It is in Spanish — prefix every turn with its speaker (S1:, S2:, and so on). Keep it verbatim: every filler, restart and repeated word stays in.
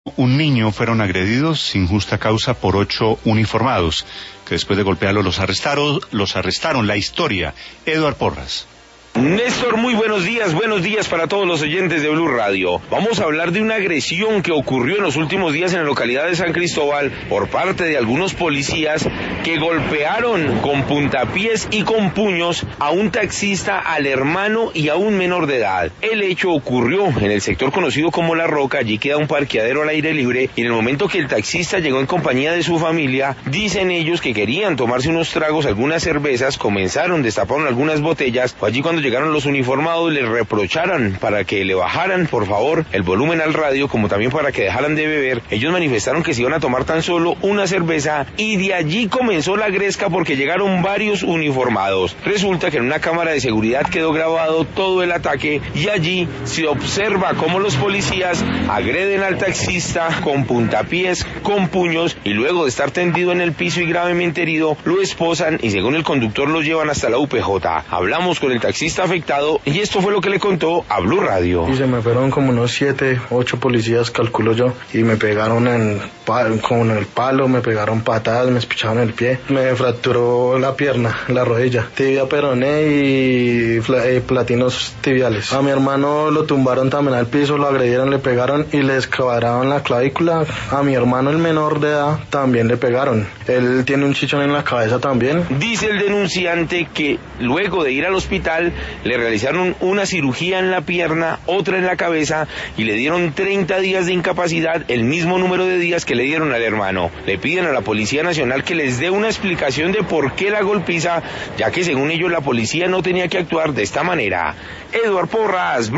S1: Un niño fueron agredidos sin justa causa por ocho uniformados, que después de golpearlos los arrestaron, los arrestaron. La historia, Eduard Porras.
S2: Néstor, muy buenos días, buenos días para todos los oyentes de Blue Radio. Vamos a hablar de una agresión que ocurrió en los últimos días en la localidad de San Cristóbal por parte de algunos policías que golpearon con puntapiés y con puños a un taxista, al hermano y a un menor de edad. El hecho ocurrió en el sector conocido como La Roca. Allí queda un parqueadero al aire libre y en el momento que el taxista llegó en compañía de su familia, dicen ellos que querían tomarse unos tragos, algunas cervezas, comenzaron, destaparon algunas botellas. Fue allí cuando llegaron los uniformados y les reprocharon para que le bajaran por favor el volumen al radio, como también para que dejaran de beber. Ellos manifestaron que se iban a tomar tan solo una cerveza y de allí comenzó la gresca porque llegaron varios uniformados. Resulta que en una cámara de seguridad quedó grabado todo el ataque y allí se observa cómo los policías agreden al taxista con puntapiés, con puños, y luego de estar tendido en el piso y gravemente herido, lo esposan y según el conductor lo llevan hasta la U P J. Hablamos con el taxista afectado y esto fue lo que le contó a Blue Radio.
S3: Y se me fueron como unos siete, ocho policías, calculo yo, y me pegaron en, con el palo, me pegaron patadas, me espicharon el pie, me fracturó la pierna, la rodilla, tibia peroné y eh, platinos tibiales. A mi hermano lo tumbaron también al piso, lo agredieron, le pegaron y le escabararon la clavícula. A mi hermano, el menor de edad, también le pegaron. Él tiene un chichón en la cabeza también.
S2: Dice el denunciante que luego de ir al hospital le realizaron una cirugía en la pierna, otra en la cabeza y le dieron treinta días de incapacidad, el mismo número de días que le dieron al hermano. Le piden a la Policía Nacional que les dé una explicación de por qué la golpiza, ya que según ellos la policía no tenía que actuar de esta manera. Eduard Porras.